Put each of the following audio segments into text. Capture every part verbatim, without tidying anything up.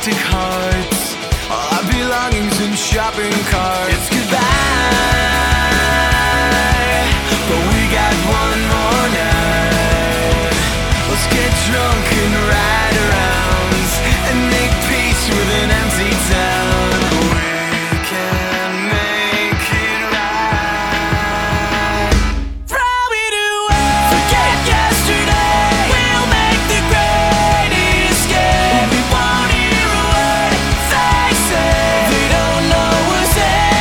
plastic hearts, all our belongings in shopping carts. It's goodbye, but we got one more night. Let's get drunk and ride around and make peace with an empty town. We can make it right. Throw it away, forget yesterday. We'll make the great escape. We won't hear a word they say. They don't know us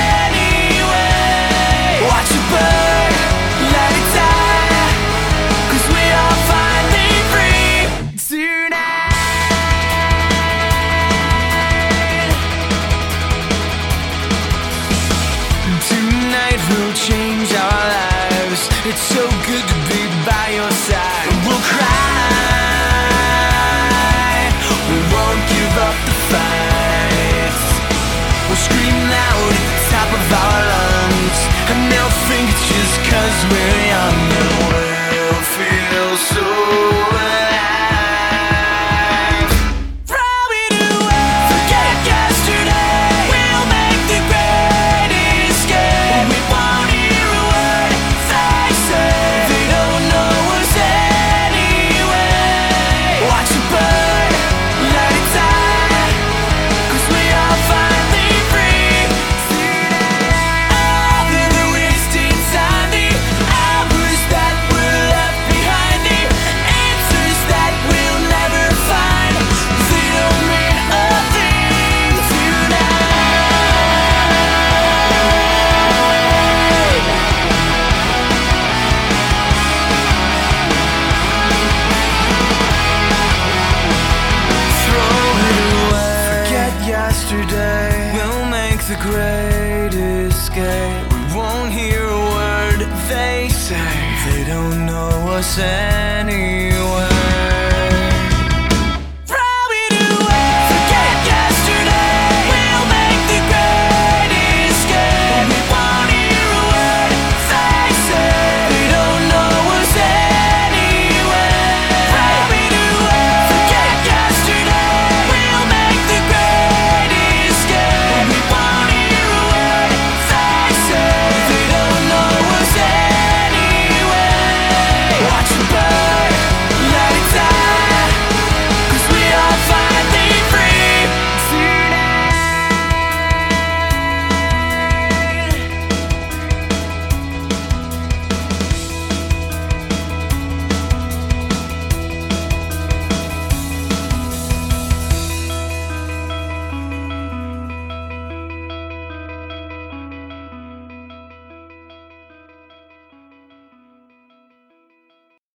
anyway. Watch it burn, let it die, 'cause we are finally free tonight. Tonight we'll change our lives. It's so good to be by your side. We'll cry, we won't give up the fight. We'll scream loud at the top of our lungs, and they'll think it's just 'cause we're young. And we'll feel so alive. Throw it away, forget yesterday. We'll make the great escape. We won't hear a word they say. They don't know us anyway. Watch it burn, let it die, 'cause we are finally free tonight. All of the wasted time, the hours that were left behind, the answers that we'll never find. They don't mean a thing tonight. Throw it away, forget yesterday. We'll make the great escape. We won't hear a word they say. They don't know us anyway.